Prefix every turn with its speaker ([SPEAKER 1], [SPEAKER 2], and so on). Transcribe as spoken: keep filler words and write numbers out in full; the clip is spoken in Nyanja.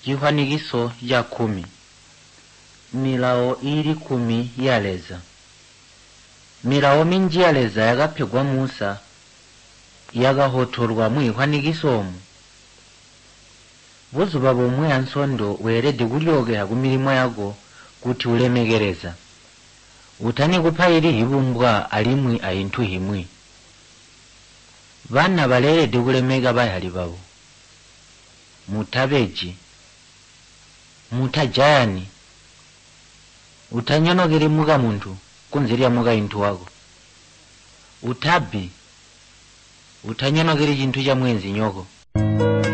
[SPEAKER 1] Chifanikiso ya kumi. Milawo ili kumi yaleza. Milawo minji yaleza yakapegwa Musa yakahotolwa mwifanikisomu. Buzuba bomwe ansondo werede kulyogera ku milimo yako kuti ulemegereza. Utani kupayiri hibumbwa alimwi ayintu himwi. Bana balerede kulemega bayali babo. Mutabeji. Mutajani. Utanyonogere muga muntu kunziria muga intu wako. Utabi. Utanyonogere chintu cha mwenzi nyoko.